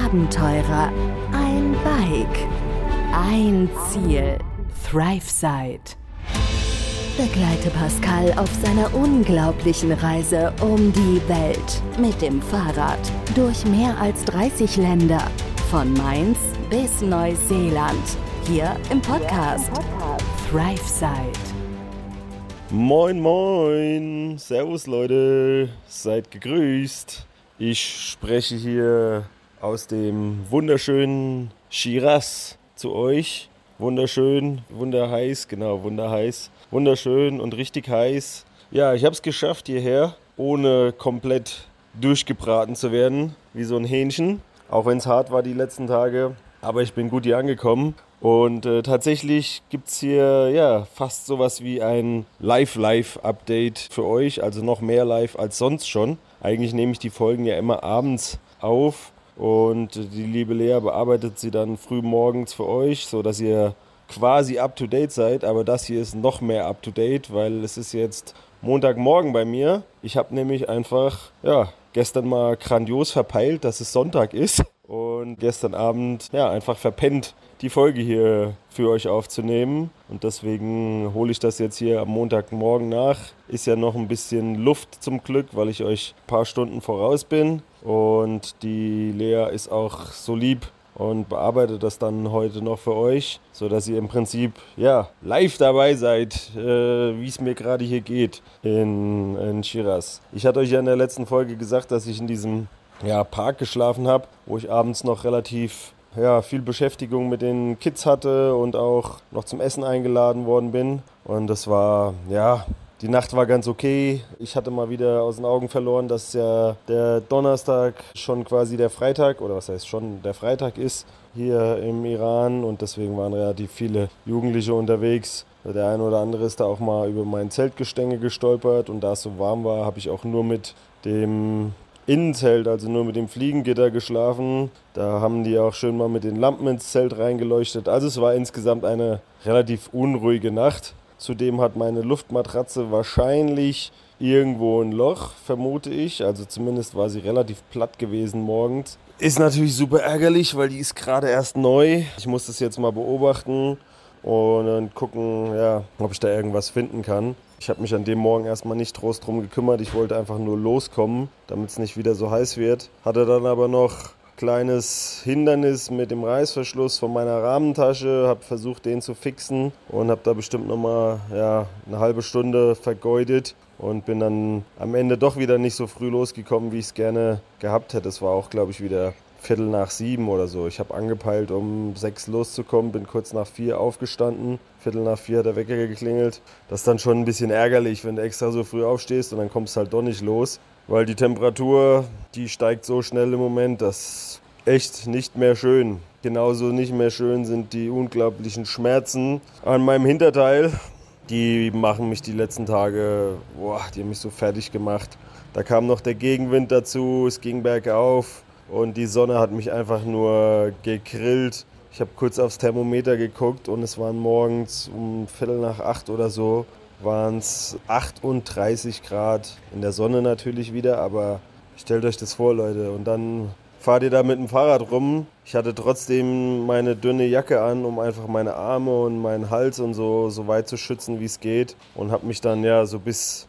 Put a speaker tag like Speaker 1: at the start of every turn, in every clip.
Speaker 1: Abenteurer, ein Bike, ein Ziel. ThriveSide. Begleite Pascal auf seiner unglaublichen Reise um die Welt mit dem Fahrrad durch mehr als 30 Länder, von Mainz bis Neuseeland, hier im Podcast ThriveSide.
Speaker 2: Moin moin, servus Leute, seid gegrüßt. Ich spreche hier aus dem wunderschönen Shiraz zu euch. Wunderschön, wunderheiß, genau, wunderheiß. Wunderschön und richtig heiß. Ja, ich habe es geschafft hierher, ohne komplett durchgebraten zu werden, wie so ein Hähnchen. Auch wenn es hart war die letzten Tage, aber ich bin gut hier angekommen. Und tatsächlich gibt es hier ja fast sowas wie ein Live-Update für euch, also noch mehr live als sonst schon. Eigentlich nehme ich die Folgen ja immer abends auf und die liebe Lea bearbeitet sie dann früh morgens für euch, sodass ihr quasi up-to-date seid. Aber das hier ist noch mehr up-to-date, weil es ist jetzt Montagmorgen bei mir. Ich habe nämlich einfach gestern mal grandios verpeilt, dass es Sonntag ist und gestern Abend einfach verpennt, die Folge hier für euch aufzunehmen. Und deswegen hole ich das jetzt hier am Montagmorgen nach. Ist ja noch ein bisschen Luft zum Glück, weil ich euch ein paar Stunden voraus bin. Und die Lea ist auch so lieb und bearbeitet das dann heute noch für euch, sodass ihr im Prinzip live dabei seid, wie es mir gerade hier geht in Shiraz. Ich hatte euch ja in der letzten Folge gesagt, dass ich in diesem Park geschlafen habe, wo ich abends noch relativ viel Beschäftigung mit den Kids hatte und auch noch zum Essen eingeladen worden bin. Und das war, die Nacht war ganz okay. Ich hatte mal wieder aus den Augen verloren, dass ja der Donnerstag schon quasi der Freitag, oder was heißt schon der Freitag ist, hier im Iran. Und deswegen waren relativ viele Jugendliche unterwegs. Der eine oder andere ist da auch mal über mein Zeltgestänge gestolpert. Und da es so warm war, habe ich auch nur mit dem Innenzelt, also nur mit dem Fliegengitter geschlafen. Da haben die auch schön mal mit den Lampen ins Zelt reingeleuchtet. Also es war insgesamt eine relativ unruhige Nacht. Zudem hat meine Luftmatratze wahrscheinlich irgendwo ein Loch, vermute ich. Also zumindest war sie relativ platt gewesen morgens. Ist natürlich super ärgerlich, weil die ist gerade erst neu. Ich muss das jetzt mal beobachten und dann gucken, ob ich da irgendwas finden kann. Ich habe mich an dem Morgen erstmal nicht groß drum gekümmert. Ich wollte einfach nur loskommen, damit es nicht wieder so heiß wird. Hatte dann aber noch ein kleines Hindernis mit dem Reißverschluss von meiner Rahmentasche. Habe versucht, den zu fixen und habe da bestimmt nochmal eine halbe Stunde vergeudet. Und bin dann am Ende doch wieder nicht so früh losgekommen, wie ich es gerne gehabt hätte. Es war auch, glaube ich, wieder 6:45 oder so. Ich habe angepeilt, um 6 loszukommen, bin kurz nach 4 aufgestanden. 3:45 hat der Wecker geklingelt. Das ist dann schon ein bisschen ärgerlich, wenn du extra so früh aufstehst und dann kommst du halt doch nicht los. Weil die Temperatur, die steigt so schnell im Moment, das ist echt nicht mehr schön. Genauso nicht mehr schön sind die unglaublichen Schmerzen an meinem Hinterteil. Die machen mich die letzten Tage, die haben mich so fertig gemacht. Da kam noch der Gegenwind dazu, es ging bergauf. Und die Sonne hat mich einfach nur gegrillt. Ich habe kurz aufs Thermometer geguckt und es waren morgens um 7:45 oder so, waren es 38 Grad. In der Sonne natürlich wieder, aber stellt euch das vor, Leute. Und dann fahrt ihr da mit dem Fahrrad rum. Ich hatte trotzdem meine dünne Jacke an, um einfach meine Arme und meinen Hals und so weit zu schützen, wie es geht. Und habe mich dann so bis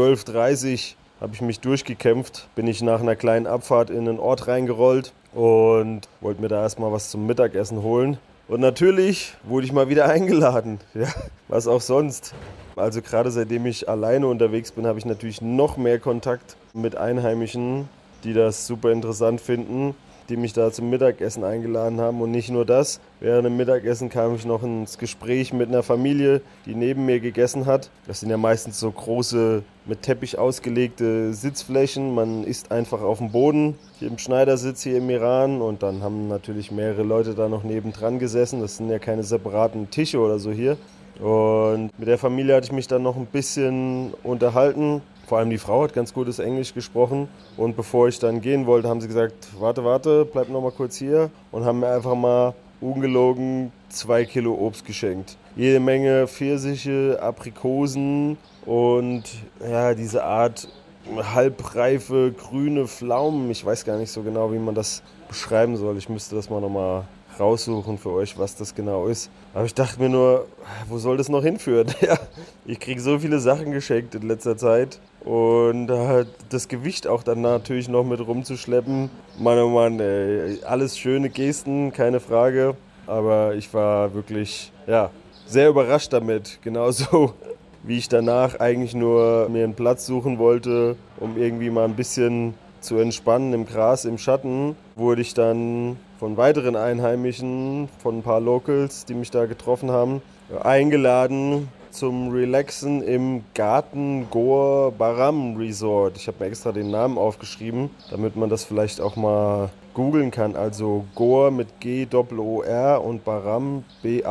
Speaker 2: 12:30 habe ich mich durchgekämpft, bin ich nach einer kleinen Abfahrt in einen Ort reingerollt und wollte mir da erstmal was zum Mittagessen holen. Und natürlich wurde ich mal wieder eingeladen, was auch sonst. Also gerade seitdem ich alleine unterwegs bin, habe ich natürlich noch mehr Kontakt mit Einheimischen, die das super interessant finden, die mich da zum Mittagessen eingeladen haben. Und nicht nur das, während dem Mittagessen kam ich noch ins Gespräch mit einer Familie, die neben mir gegessen hat. Das sind ja meistens so große, mit Teppich ausgelegte Sitzflächen. Man isst einfach auf dem Boden, hier im Schneidersitz hier im Iran. Und dann haben natürlich mehrere Leute da noch nebendran gesessen. Das sind ja keine separaten Tische oder so hier. Und mit der Familie hatte ich mich dann noch ein bisschen unterhalten. Vor allem die Frau hat ganz gutes Englisch gesprochen. Und bevor ich dann gehen wollte, haben sie gesagt, warte, bleib noch mal kurz hier. Und haben mir einfach mal ungelogen 2 Kilo Obst geschenkt. Jede Menge Pfirsiche, Aprikosen und diese Art halbreife grüne Pflaumen. Ich weiß gar nicht so genau, wie man das beschreiben soll. Ich müsste das mal nochmal raussuchen für euch, was das genau ist. Aber ich dachte mir nur, wo soll das noch hinführen? Ja, ich kriege so viele Sachen geschenkt in letzter Zeit. Und das Gewicht auch dann natürlich noch mit rumzuschleppen. Mann, oh Mann, ey, alles schöne Gesten, keine Frage. Aber ich war wirklich, ja, sehr überrascht damit. Genauso wie ich danach eigentlich nur mir einen Platz suchen wollte, um irgendwie mal ein bisschen zu entspannen im Gras, im Schatten, wurde ich dann von weiteren Einheimischen, von ein paar Locals, die mich da getroffen haben, eingeladen zum Relaxen im Garten Goa Baram Resort. Ich habe mir extra den Namen aufgeschrieben, damit man das vielleicht auch mal googeln kann. Also Goa mit G-O-O-R und Baram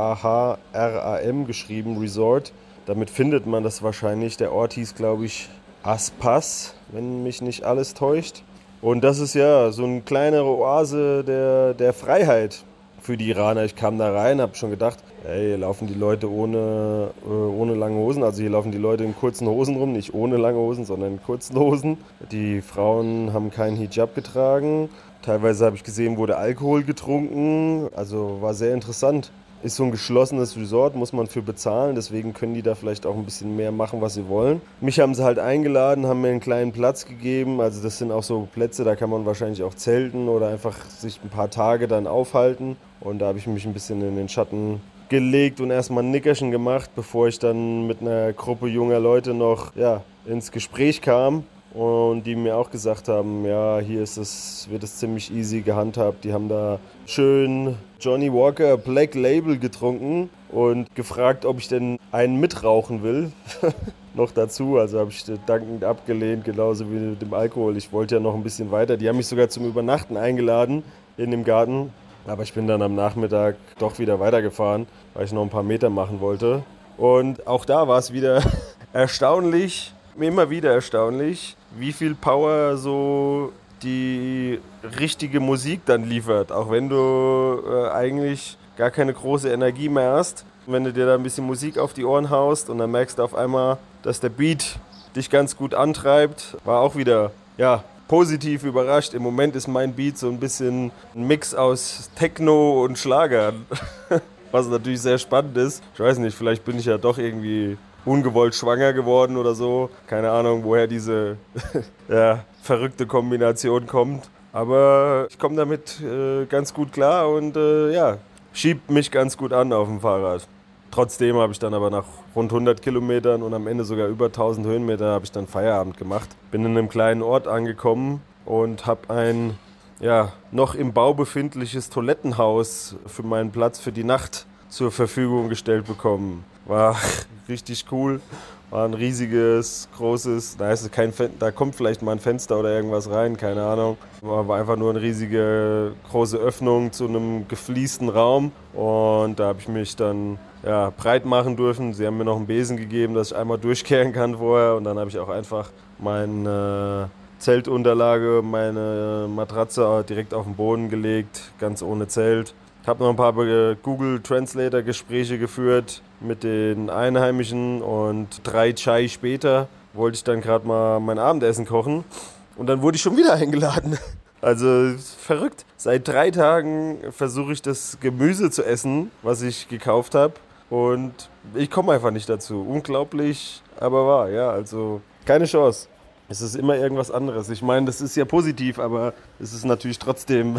Speaker 2: B-A-H-R-A-M geschrieben, Resort. Damit findet man das wahrscheinlich. Der Ort hieß, glaube ich, Aspas, wenn mich nicht alles täuscht. Und das ist ja so eine kleinere Oase der Freiheit für die Iraner. Ich kam da rein, habe schon gedacht, ey, hier laufen die Leute ohne lange Hosen. Also hier laufen die Leute in kurzen Hosen rum, nicht ohne lange Hosen, sondern in kurzen Hosen. Die Frauen haben keinen Hijab getragen. Teilweise habe ich gesehen, wurde Alkohol getrunken. Also war sehr interessant. Ist so ein geschlossenes Resort, muss man für bezahlen, deswegen können die da vielleicht auch ein bisschen mehr machen, was sie wollen. Mich haben sie halt eingeladen, haben mir einen kleinen Platz gegeben, also das sind auch so Plätze, da kann man wahrscheinlich auch zelten oder einfach sich ein paar Tage dann aufhalten. Und da habe ich mich ein bisschen in den Schatten gelegt und erstmal ein Nickerchen gemacht, bevor ich dann mit einer Gruppe junger Leute noch ins Gespräch kam. Und die mir auch gesagt haben, ja, hier wird es ziemlich easy gehandhabt. Die haben da schön Johnny Walker Black Label getrunken und gefragt, ob ich denn einen mitrauchen will. Noch dazu, also habe ich dankend abgelehnt, genauso wie mit dem Alkohol. Ich wollte ja noch ein bisschen weiter. Die haben mich sogar zum Übernachten eingeladen in dem Garten. Aber ich bin dann am Nachmittag doch wieder weitergefahren, weil ich noch ein paar Meter machen wollte. Und auch da war es wieder erstaunlich, immer wieder erstaunlich, wie viel Power so die richtige Musik dann liefert. Auch wenn du eigentlich gar keine große Energie mehr hast. Wenn du dir da ein bisschen Musik auf die Ohren haust und dann merkst du auf einmal, dass der Beat dich ganz gut antreibt, war auch wieder, positiv überrascht. Im Moment ist mein Beat so ein bisschen ein Mix aus Techno und Schlager. Was natürlich sehr spannend ist. Ich weiß nicht, vielleicht bin ich ja doch irgendwie ungewollt schwanger geworden oder so. Keine Ahnung, woher diese verrückte Kombination kommt. Aber ich komme damit ganz gut klar und schiebt mich ganz gut an auf dem Fahrrad. Trotzdem habe ich dann aber nach rund 100 Kilometern und am Ende sogar über 1000 Höhenmeter habe ich dann Feierabend gemacht. Bin in einem kleinen Ort angekommen und habe ein noch im Bau befindliches Toilettenhaus für meinen Platz für die Nacht zur Verfügung gestellt bekommen. War richtig cool. War ein riesiges, großes, da kommt vielleicht mal ein Fenster oder irgendwas rein, keine Ahnung. War einfach nur eine riesige, große Öffnung zu einem gefliesten Raum. Und da habe ich mich dann breit machen dürfen. Sie haben mir noch einen Besen gegeben, dass ich einmal durchkehren kann vorher. Und dann habe ich auch einfach meine Zeltunterlage, meine Matratze direkt auf den Boden gelegt, ganz ohne Zelt. Ich habe noch ein paar Google Translator Gespräche geführt mit den Einheimischen und 3 Chai später wollte ich dann gerade mal mein Abendessen kochen und dann wurde ich schon wieder eingeladen. Also verrückt. Seit 3 Tagen versuche ich das Gemüse zu essen, was ich gekauft habe und ich komme einfach nicht dazu. Unglaublich, aber wahr, also keine Chance. Es ist immer irgendwas anderes. Ich meine, das ist ja positiv, aber es ist natürlich trotzdem,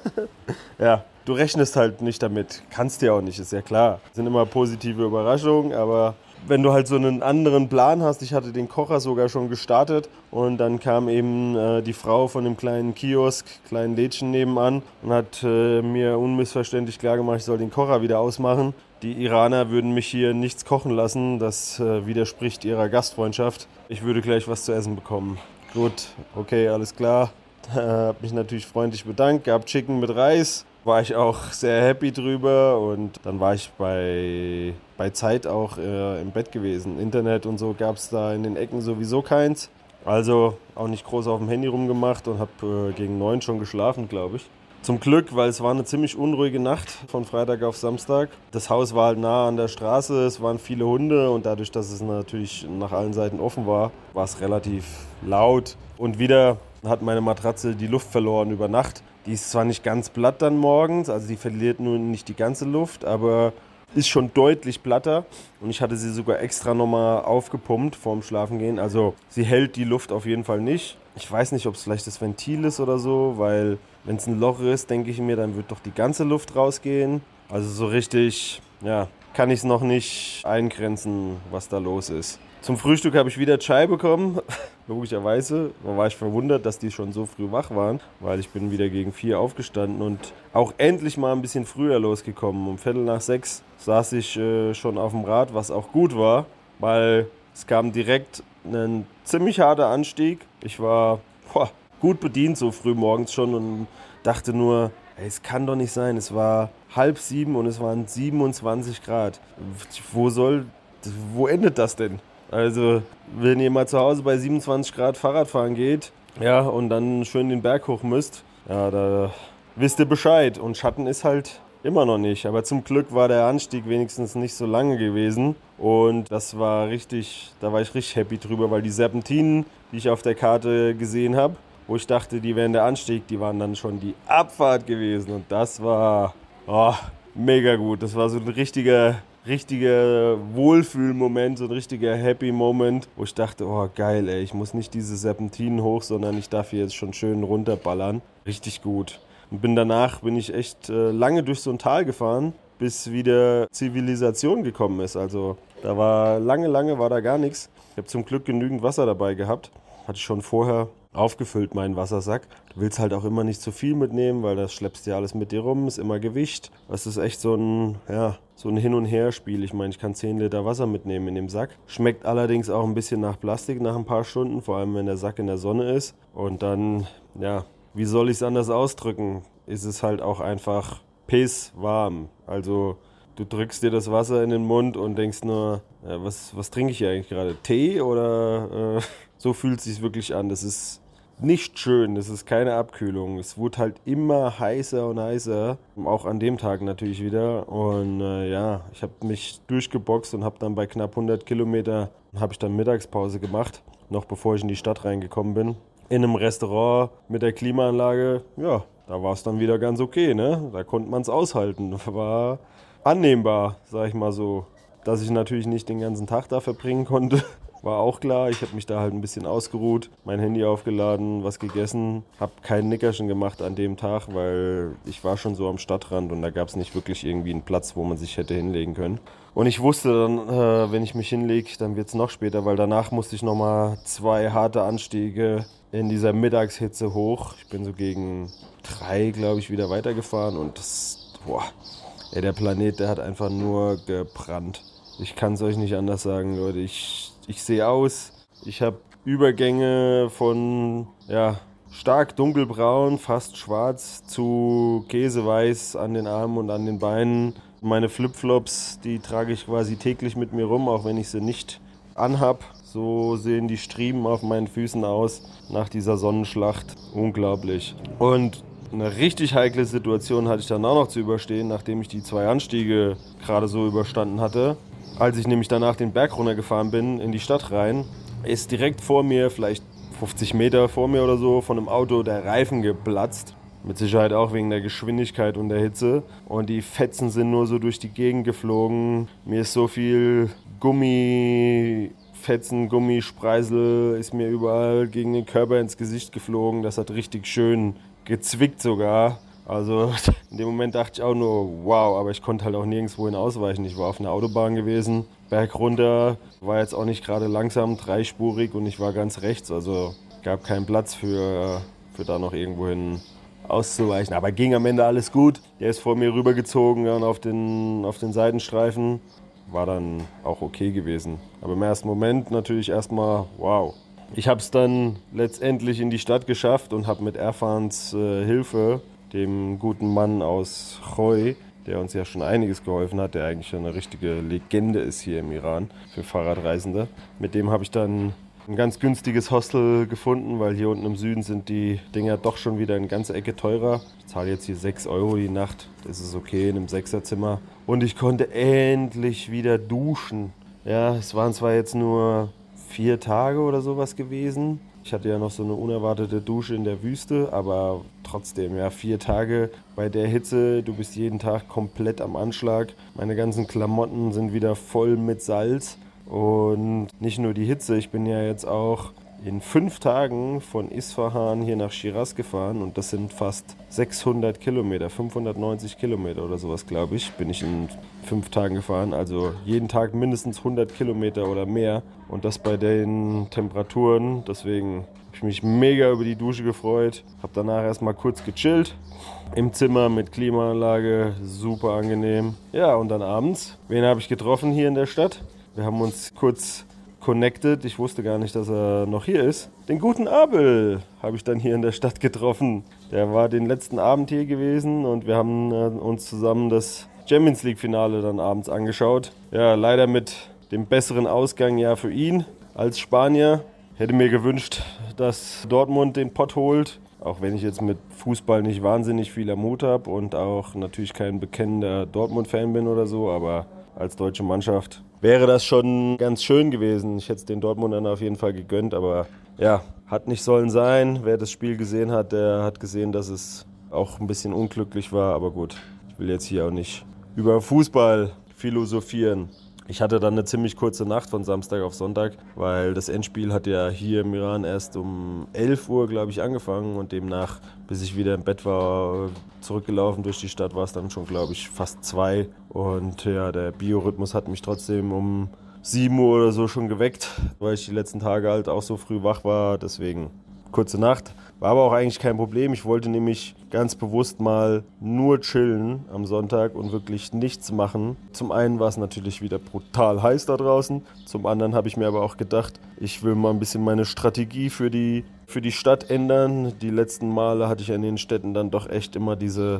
Speaker 2: du rechnest halt nicht damit. Kannst ja auch nicht, ist ja klar. Es sind immer positive Überraschungen, aber wenn du halt so einen anderen Plan hast, ich hatte den Kocher sogar schon gestartet und dann kam eben die Frau von dem kleinen Kiosk, kleinen Lädchen nebenan und hat mir unmissverständlich klargemacht, ich soll den Kocher wieder ausmachen. Die Iraner würden mich hier nichts kochen lassen, das widerspricht ihrer Gastfreundschaft. Ich würde gleich was zu essen bekommen. Gut, okay, alles klar. Hab mich natürlich freundlich bedankt, gab Chicken mit Reis. War ich auch sehr happy drüber und dann war ich bei Zeit auch im Bett gewesen. Internet und so gab es da in den Ecken sowieso keins. Also auch nicht groß auf dem Handy rumgemacht und habe gegen 9 schon geschlafen, glaube ich. Zum Glück, weil es war eine ziemlich unruhige Nacht von Freitag auf Samstag. Das Haus war halt nah an der Straße, es waren viele Hunde und dadurch, dass es natürlich nach allen Seiten offen war, war es relativ laut. Und wieder hat meine Matratze die Luft verloren über Nacht. Die ist zwar nicht ganz platt dann morgens, also die verliert nun nicht die ganze Luft, aber ist schon deutlich platter. Und ich hatte sie sogar extra nochmal aufgepumpt vorm Schlafengehen. Also sie hält die Luft auf jeden Fall nicht. Ich weiß nicht, ob es vielleicht das Ventil ist oder so, weil wenn es ein Loch ist, denke ich mir, dann wird doch die ganze Luft rausgehen. Also so richtig, ja, kann ich es noch nicht eingrenzen, was da los ist. Zum Frühstück habe ich wieder Chai bekommen, logischerweise. Da war ich verwundert, dass die schon so früh wach waren, weil ich bin wieder gegen 4 aufgestanden und auch endlich mal ein bisschen früher losgekommen. Um 5:45 saß ich schon auf dem Rad, was auch gut war, weil es kam direkt ein ziemlich harter Anstieg. Ich war gut bedient so früh morgens schon und dachte nur, ey, es kann doch nicht sein. Es war 6:30 und es waren 27 Grad. Wo endet das denn? Also, wenn ihr mal zu Hause bei 27 Grad Fahrrad fahren geht, ja, und dann schön den Berg hoch müsst, ja, da wisst ihr Bescheid. Und Schatten ist halt immer noch nicht. Aber zum Glück war der Anstieg wenigstens nicht so lange gewesen. Und da war ich richtig happy drüber, weil die Serpentinen, die ich auf der Karte gesehen habe, wo ich dachte, die wären der Anstieg, die waren dann schon die Abfahrt gewesen. Und das war mega gut. Das war so ein richtiger Wohlfühlmoment, so ein richtiger Happy Moment, wo ich dachte, oh geil, ey, ich muss nicht diese Serpentinen hoch, sondern ich darf hier jetzt schon schön runterballern. Richtig gut. Und danach bin ich echt lange durch so ein Tal gefahren, bis wieder Zivilisation gekommen ist. Also da war lange war da gar nichts. Ich habe zum Glück genügend Wasser dabei gehabt. Hatte ich schon vorher aufgefüllt, meinen Wassersack. Du willst halt auch immer nicht zu viel mitnehmen, weil das schleppst dir alles mit dir rum, ist immer Gewicht. Das ist echt so ein Hin- und Her-Spiel. Ich meine, ich kann 10 Liter Wasser mitnehmen in dem Sack. Schmeckt allerdings auch ein bisschen nach Plastik nach ein paar Stunden, vor allem wenn der Sack in der Sonne ist. Und dann, wie soll ich es anders ausdrücken, ist es halt auch einfach pisswarm. Also du drückst dir das Wasser in den Mund und denkst nur, was trinke ich hier eigentlich gerade? Tee oder so fühlt es sich wirklich an. Das ist nicht schön, das ist keine Abkühlung. Es wurde halt immer heißer und heißer, auch an dem Tag natürlich wieder. Und ich habe mich durchgeboxt und habe dann bei knapp 100 Kilometer habe ich dann Mittagspause gemacht, noch bevor ich in die Stadt reingekommen bin. In einem Restaurant mit der Klimaanlage, ja, da war es dann wieder ganz okay, ne? Da konnte man es aushalten, war annehmbar, sag ich mal so. Dass ich natürlich nicht den ganzen Tag da verbringen konnte, war auch klar. Ich habe mich da halt ein bisschen ausgeruht, mein Handy aufgeladen, was gegessen. Habe kein Nickerchen gemacht an dem Tag, weil ich war schon so am Stadtrand und da gab es nicht wirklich irgendwie einen Platz, wo man sich hätte hinlegen können. Und ich wusste dann, wenn ich mich hinlege, dann wird es noch später, weil danach musste ich nochmal 2 harte Anstiege in dieser Mittagshitze hoch. Ich bin so gegen 3, glaube ich, wieder weitergefahren und der Planet, der hat einfach nur gebrannt. Ich kann es euch nicht anders sagen, Leute. Ich sehe aus. Ich habe Übergänge von stark dunkelbraun, fast schwarz zu käseweiß an den Armen und an den Beinen. Meine Flipflops, die trage ich quasi täglich mit mir rum, auch wenn ich sie nicht anhab. So sehen die Striemen auf meinen Füßen aus nach dieser Sonnenschlacht. Unglaublich. Und eine richtig heikle Situation hatte ich dann auch noch zu überstehen, nachdem ich die 2 Anstiege gerade so überstanden hatte. Als ich nämlich danach den Berg runtergefahren bin, in die Stadt rein, ist direkt vor mir, vielleicht 50 Meter vor mir oder so, von einem Auto der Reifen geplatzt. Mit Sicherheit auch wegen der Geschwindigkeit und der Hitze. Und die Fetzen sind nur so durch die Gegend geflogen. Mir ist so viel Gummifetzen, Gummispreisel ist mir überall gegen den Körper ins Gesicht geflogen. Das hat richtig schön gezwickt sogar. Also in dem Moment dachte ich auch nur, wow, aber ich konnte halt auch nirgendwo hin ausweichen. Ich war auf einer Autobahn gewesen, Berg runter, war jetzt auch nicht gerade langsam, 3-spurig und ich war ganz rechts. Also gab keinen Platz für da noch irgendwo hin auszuweichen. Aber ging am Ende alles gut. Der ist vor mir rübergezogen und auf den Seitenstreifen war dann auch okay gewesen. Aber im ersten Moment natürlich erstmal, wow. Ich habe es dann letztendlich in die Stadt geschafft und habe mit Erfans Hilfe, dem guten Mann aus Khoi, der uns ja schon einiges geholfen hat, der eigentlich eine richtige Legende ist hier im Iran für Fahrradreisende. Mit dem habe ich dann ein ganz günstiges Hostel gefunden, weil hier unten im Süden sind die Dinger doch schon wieder eine ganze Ecke teurer. Ich zahle jetzt hier 6 Euro die Nacht, das ist okay in einem Sechserzimmer. Und ich konnte endlich wieder duschen. Ja, es waren zwar jetzt nur 4 Tage oder sowas gewesen. Ich hatte ja noch so eine unerwartete Dusche in der Wüste, aber trotzdem, ja, 4 Tage bei der Hitze, du bist jeden Tag komplett am Anschlag. Meine ganzen Klamotten sind wieder voll mit Salz. Und nicht nur die Hitze, ich bin ja jetzt auch in 5 Tagen von Isfahan hier nach Schiraz gefahren und das sind fast 600 Kilometer, 590 Kilometer oder sowas, glaube ich, bin ich in 5 Tagen gefahren. Also jeden Tag mindestens 100 Kilometer oder mehr und das bei den Temperaturen. Deswegen habe ich mich mega über die Dusche gefreut, habe danach erstmal kurz gechillt. Im Zimmer mit Klimaanlage, super angenehm. Ja, und dann abends, wen habe ich getroffen hier in der Stadt? Wir haben uns kurz connected. Ich wusste gar nicht, dass er noch hier ist. Den guten Abel habe ich dann hier in der Stadt getroffen. Der war den letzten Abend hier gewesen und wir haben uns zusammen das Champions League Finale dann abends angeschaut. Ja, leider mit dem besseren Ausgang ja für ihn als Spanier. Hätte mir gewünscht, dass Dortmund den Pott holt. Auch wenn ich jetzt mit Fußball nicht wahnsinnig viel am Hut habe und auch natürlich kein bekennender Dortmund-Fan bin oder so, aber als deutsche Mannschaft wäre das schon ganz schön gewesen. Ich hätte es den Dortmundern auf jeden Fall gegönnt, aber ja, hat nicht sollen sein. Wer das Spiel gesehen hat, der hat gesehen, dass es auch ein bisschen unglücklich war. Aber gut, ich will jetzt hier auch nicht über Fußball philosophieren. Ich hatte dann eine ziemlich kurze Nacht von Samstag auf Sonntag, weil das Endspiel hat ja hier im Iran erst um 11 Uhr, glaube ich, angefangen und demnach, bis ich wieder im Bett war, zurückgelaufen durch die Stadt, war es dann schon, glaube ich, fast 2. Und ja, der Biorhythmus hat mich trotzdem um 7 Uhr oder so schon geweckt, weil ich die letzten Tage halt auch so früh wach war, deswegen kurze Nacht. War aber auch eigentlich kein Problem. Ich wollte nämlich ganz bewusst mal nur chillen am Sonntag und wirklich nichts machen. Zum einen war es natürlich wieder brutal heiß da draußen. Zum anderen habe ich mir aber auch gedacht, ich will mal ein bisschen meine Strategie für die Stadt ändern. Die letzten Male hatte ich in den Städten dann doch echt immer diese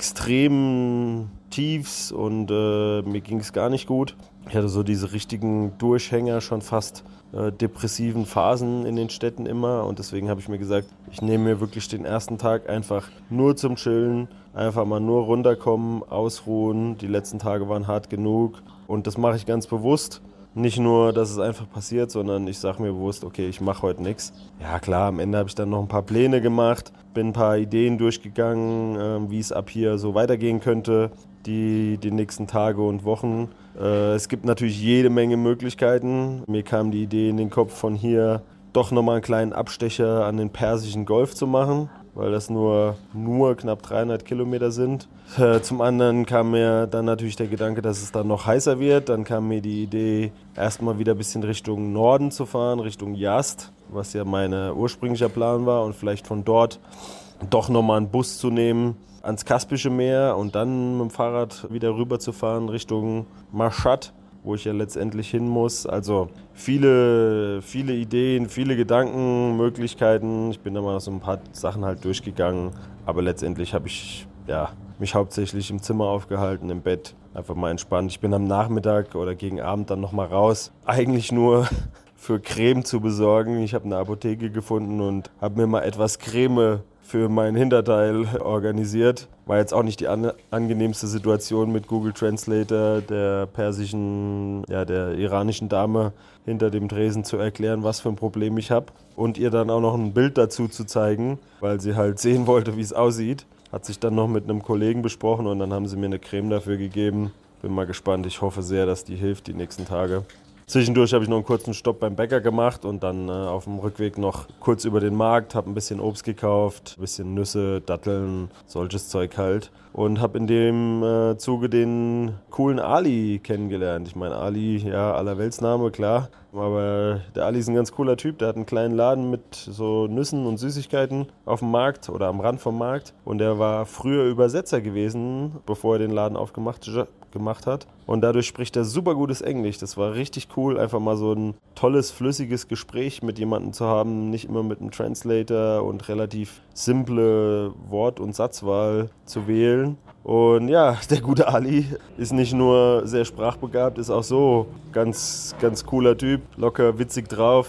Speaker 2: extremen Tiefs und mir ging es gar nicht gut. Ich hatte so diese richtigen Durchhänger, schon fast depressiven Phasen in den Städten immer und deswegen habe ich mir gesagt, ich nehme mir wirklich den ersten Tag einfach nur zum Chillen, einfach mal nur runterkommen, ausruhen. Die letzten Tage waren hart genug und das mache ich ganz bewusst. Nicht nur, dass es einfach passiert, sondern ich sage mir bewusst, okay, ich mache heute nichts. Ja klar, am Ende habe ich dann noch ein paar Pläne gemacht, bin ein paar Ideen durchgegangen, wie es ab hier so weitergehen könnte, die nächsten Tage und Wochen. Es gibt natürlich jede Menge Möglichkeiten. Mir kam die Idee in den Kopf, von hier doch nochmal einen kleinen Abstecher an den Persischen Golf zu machen, weil das nur knapp 300 Kilometer sind. Zum anderen kam mir dann natürlich der Gedanke, dass es dann noch heißer wird. Dann kam mir die Idee, erstmal wieder ein bisschen Richtung Norden zu fahren, Richtung Yazd, was ja mein ursprünglicher Plan war, und vielleicht von dort doch nochmal einen Bus zu nehmen ans Kaspische Meer und dann mit dem Fahrrad wieder rüber zu fahren Richtung Mashhad, wo ich ja letztendlich hin muss. Also viele Ideen, viele Gedanken, Möglichkeiten. Ich bin da mal so ein paar Sachen halt durchgegangen, aber letztendlich habe ich mich hauptsächlich im Zimmer aufgehalten, im Bett, einfach mal entspannt. Ich bin am Nachmittag oder gegen Abend dann nochmal raus, eigentlich nur für Creme zu besorgen. Ich habe eine Apotheke gefunden und habe mir mal etwas Creme für mein Hinterteil organisiert. War jetzt auch nicht die angenehmste Situation mit Google Translator der iranischen Dame hinter dem Tresen zu erklären, was für ein Problem ich habe. Und ihr dann auch noch ein Bild dazu zu zeigen, weil sie halt sehen wollte, wie es aussieht. Hat sich dann noch mit einem Kollegen besprochen und dann haben sie mir eine Creme dafür gegeben. Bin mal gespannt. Ich hoffe sehr, dass die hilft die nächsten Tage. Zwischendurch habe ich noch einen kurzen Stopp beim Bäcker gemacht und dann auf dem Rückweg noch kurz über den Markt, habe ein bisschen Obst gekauft, ein bisschen Nüsse, Datteln, solches Zeug halt. Und habe in dem Zuge den coolen Ali kennengelernt. Ich meine, Ali, ja, Allerweltsname, klar. Aber der Ali ist ein ganz cooler Typ. Der hat einen kleinen Laden mit so Nüssen und Süßigkeiten auf dem Markt oder am Rand vom Markt. Und er war früher Übersetzer gewesen, bevor er den Laden aufgemacht hat. Und dadurch spricht er super gutes Englisch. Das war richtig cool, einfach mal so ein tolles, flüssiges Gespräch mit jemandem zu haben. Nicht immer mit einem Translator und relativ simple Wort- und Satzwahl zu wählen. Und ja, der gute Ali ist nicht nur sehr sprachbegabt, ist auch so ganz, ganz cooler Typ, locker, witzig drauf.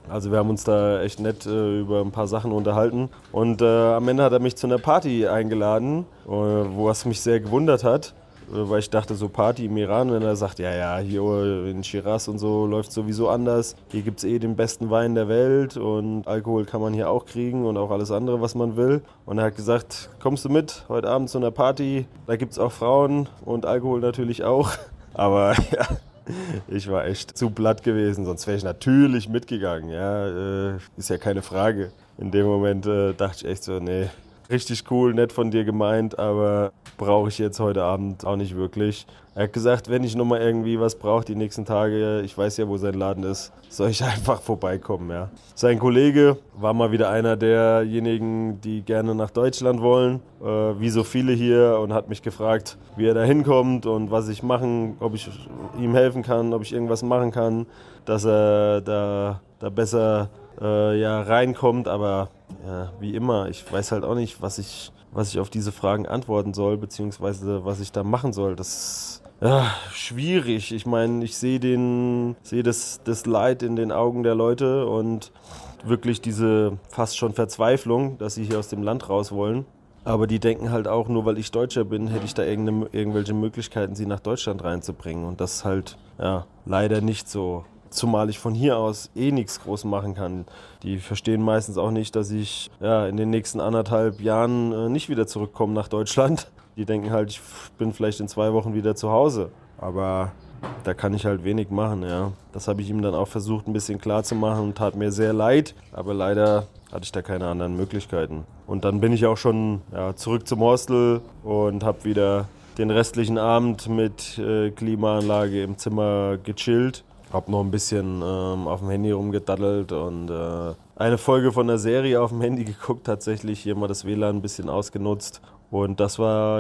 Speaker 2: Also wir haben uns da echt nett über ein paar Sachen unterhalten. Und am Ende hat er mich zu einer Party eingeladen, was mich sehr gewundert hat. Weil ich dachte, so Party im Iran, wenn er sagt, ja, hier in Shiraz und so läuft sowieso anders. Hier gibt es den besten Wein der Welt und Alkohol kann man hier auch kriegen und auch alles andere, was man will. Und er hat gesagt, kommst du mit heute Abend zu einer Party? Da gibt es auch Frauen und Alkohol natürlich auch. Aber ja, ich war echt zu platt gewesen, sonst wäre ich natürlich mitgegangen. Ja, ist ja keine Frage. In dem Moment dachte ich echt so, nee. Richtig cool, nett von dir gemeint, aber brauche ich jetzt heute Abend auch nicht wirklich. Er hat gesagt, wenn ich nochmal irgendwie was brauche die nächsten Tage, ich weiß ja, wo sein Laden ist, soll ich einfach vorbeikommen. Ja. Sein Kollege war mal wieder einer derjenigen, die gerne nach Deutschland wollen, wie so viele hier, und hat mich gefragt, wie er da hinkommt und was ich machen, ob ich ihm helfen kann, ob ich irgendwas machen kann, dass er da besser reinkommt, aber ja, wie immer, ich weiß halt auch nicht, was ich auf diese Fragen antworten soll, beziehungsweise was ich da machen soll. Das ist schwierig. Ich meine, ich sehe das Leid in den Augen der Leute und wirklich diese fast schon Verzweiflung, dass sie hier aus dem Land raus wollen. Aber die denken halt auch, nur weil ich Deutscher bin, hätte ich da irgendwelche Möglichkeiten, sie nach Deutschland reinzubringen. Und das ist halt leider nicht so. Zumal ich von hier aus nichts groß machen kann. Die verstehen meistens auch nicht, dass ich in den nächsten 1,5 Jahren nicht wieder zurückkomme nach Deutschland. Die denken halt, ich bin vielleicht in 2 Wochen wieder zu Hause. Aber da kann ich halt wenig machen, ja. Das habe ich ihm dann auch versucht, ein bisschen klar zu machen und tat mir sehr leid. Aber leider hatte ich da keine anderen Möglichkeiten. Und dann bin ich auch schon zurück zum Hostel und habe wieder den restlichen Abend mit Klimaanlage im Zimmer gechillt. Hab noch ein bisschen auf dem Handy rumgedaddelt und eine Folge von der Serie auf dem Handy geguckt, tatsächlich hier mal das WLAN ein bisschen ausgenutzt. Und das war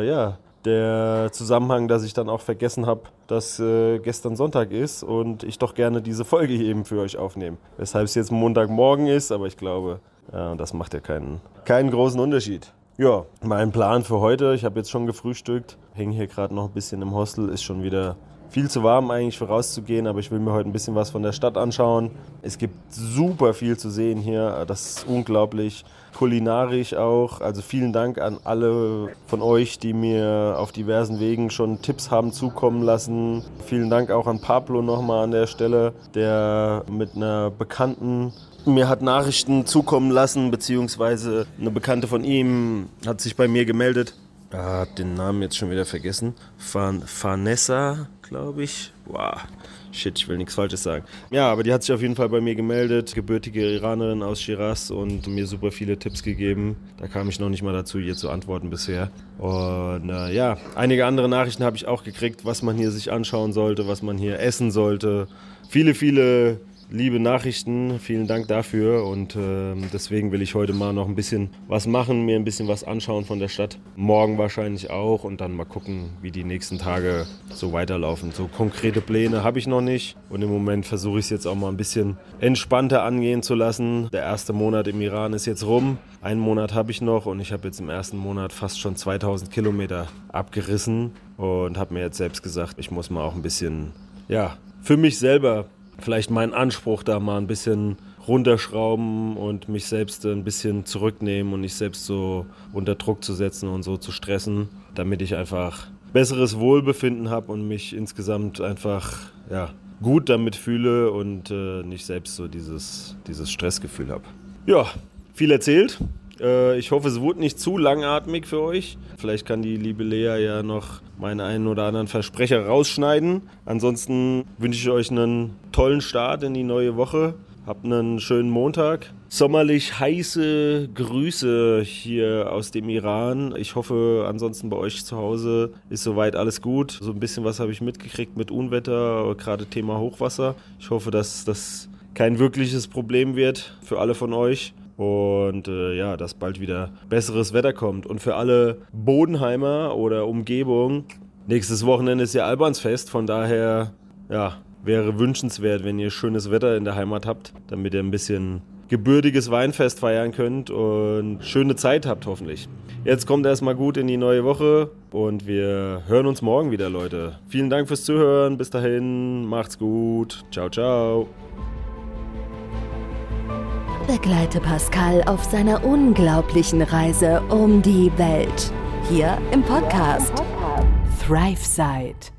Speaker 2: der Zusammenhang, dass ich dann auch vergessen habe, dass gestern Sonntag ist und ich doch gerne diese Folge hier eben für euch aufnehme. Weshalb es jetzt Montagmorgen ist, aber ich glaube, das macht ja keinen großen Unterschied. Ja, mein Plan für heute, ich habe jetzt schon gefrühstückt, hänge hier gerade noch ein bisschen im Hostel, ist schon wieder viel zu warm eigentlich für rauszugehen, aber ich will mir heute ein bisschen was von der Stadt anschauen. Es gibt super viel zu sehen hier, das ist unglaublich. Kulinarisch auch, also vielen Dank an alle von euch, die mir auf diversen Wegen schon Tipps haben zukommen lassen. Vielen Dank auch an Pablo nochmal an der Stelle, der mit einer Bekannten mir hat Nachrichten zukommen lassen, beziehungsweise eine Bekannte von ihm hat sich bei mir gemeldet. Hat den Namen jetzt schon wieder vergessen. Vanessa, glaube ich. Wow, shit, ich will nichts Falsches sagen. Ja, aber die hat sich auf jeden Fall bei mir gemeldet. Gebürtige Iranerin aus Shiraz und mir super viele Tipps gegeben. Da kam ich noch nicht mal dazu, ihr zu antworten bisher. Und einige andere Nachrichten habe ich auch gekriegt, was man hier sich anschauen sollte, was man hier essen sollte. Viele liebe Nachrichten, vielen Dank dafür und deswegen will ich heute mal noch ein bisschen was machen, mir ein bisschen was anschauen von der Stadt. Morgen wahrscheinlich auch und dann mal gucken, wie die nächsten Tage so weiterlaufen. So konkrete Pläne habe ich noch nicht und im Moment versuche ich es jetzt auch mal ein bisschen entspannter angehen zu lassen. Der erste Monat im Iran ist jetzt rum, 1 Monat habe ich noch und ich habe jetzt im ersten Monat fast schon 2000 Kilometer abgerissen und habe mir jetzt selbst gesagt, ich muss mal auch ein bisschen, für mich selber vielleicht meinen Anspruch da mal ein bisschen runterschrauben und mich selbst ein bisschen zurücknehmen und nicht selbst so unter Druck zu setzen und so zu stressen, damit ich einfach besseres Wohlbefinden habe und mich insgesamt einfach gut damit fühle und nicht selbst so dieses Stressgefühl habe. Ja, viel erzählt. Ich hoffe, es wurde nicht zu langatmig für euch. Vielleicht kann die liebe Lea ja noch meinen einen oder anderen Versprecher rausschneiden. Ansonsten wünsche ich euch einen tollen Start in die neue Woche. Habt einen schönen Montag. Sommerlich heiße Grüße hier aus dem Iran. Ich hoffe, ansonsten bei euch zu Hause ist soweit alles gut. So ein bisschen was habe ich mitgekriegt mit Unwetter, gerade Thema Hochwasser. Ich hoffe, dass das kein wirkliches Problem wird für alle von euch. Und dass bald wieder besseres Wetter kommt. Und für alle Bodenheimer oder Umgebung, nächstes Wochenende ist ja Albansfest, von daher wäre wünschenswert, wenn ihr schönes Wetter in der Heimat habt, damit ihr ein bisschen gebürtiges Weinfest feiern könnt und schöne Zeit habt hoffentlich. Jetzt kommt erstmal gut in die neue Woche und wir hören uns morgen wieder, Leute. Vielen Dank fürs Zuhören, bis dahin, macht's gut, ciao, ciao.
Speaker 1: Begleite Pascal auf seiner unglaublichen Reise um die Welt. Hier im Podcast ThriveSide.